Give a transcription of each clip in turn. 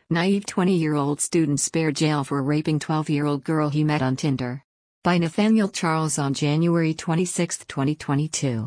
Naive 20-year-old student spared jail for raping 12-year-old girl he met on Tinder. By Nathaniel Charles on January 26, 2022.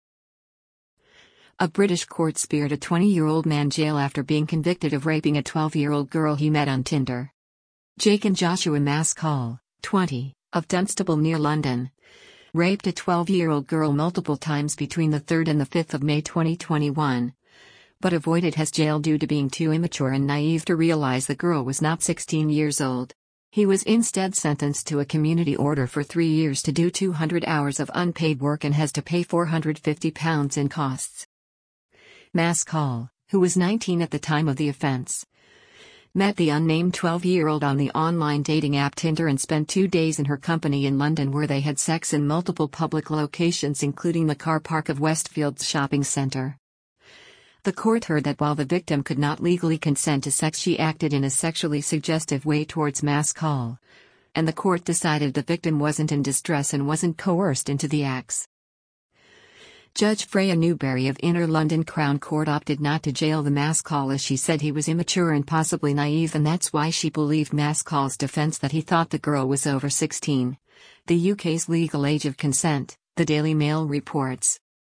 A British court spared a 20-year-old man jail after being convicted of raping a 12-year-old girl he met on Tinder. Jake and Joshua Maskall, 20, of Dunstable near London, raped a 12-year-old girl multiple times between the 3rd and the 5th of May 2021, but avoided his jail due to being too immature and naive to realize the girl was not 16 years old. He was instead sentenced to a community order for 3 years to do 200 hours of unpaid work and has to pay £450 in costs. Maskall, who was 19 at the time of the offense, met the unnamed 12-year-old on the online dating app Tinder and spent 2 days in her company in London, where they had sex in multiple public locations including the car park of Westfields shopping centre. The court heard that while the victim could not legally consent to sex, she acted in a sexually suggestive way towards Maskall, and the court decided the victim wasn't in distress and wasn't coerced into the acts. Judge Freya Newberry of Inner London Crown Court opted not to jail the Maskall as she said he was immature and possibly naive, and that's why she believed Maskall's defense that he thought the girl was over 16, the UK's legal age of consent, the Daily Mail reports.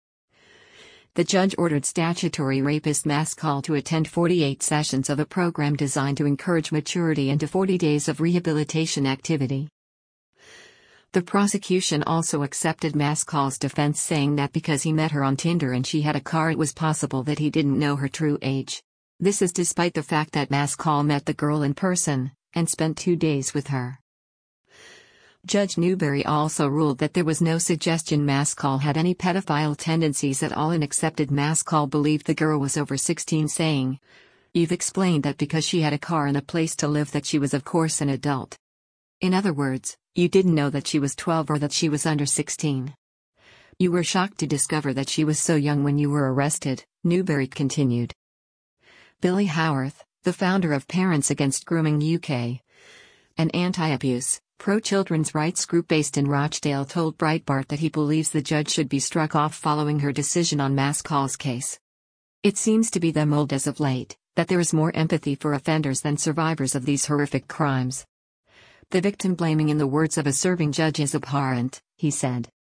The judge ordered statutory rapist Maskall to attend 48 sessions of a program designed to encourage maturity and to 40 days of rehabilitation activity. The prosecution also accepted Maskall's defense, saying that because he met her on Tinder and she had a car, it was possible that he didn't know her true age. This is despite the fact that Maskall met the girl in person and spent 2 days with her. Judge Newberry also ruled that there was no suggestion Maskall had any pedophile tendencies at all and accepted Maskall believed the girl was over 16, saying, "You've explained that because she had a car and a place to live that she was of course an adult. In other words, you didn't know that she was 12 or that she was under 16. You were shocked to discover that she was so young when you were arrested," Newberry continued. Billy Howarth, the founder of Parents Against Grooming UK, an anti-abuse, pro-children's rights group based in Rochdale, told Breitbart that he believes the judge should be struck off following her decision on Maskall's case. "It seems to be the mold as of late, that there is more empathy for offenders than survivors of these horrific crimes. The victim blaming, in the words of a serving judge, is abhorrent," he said.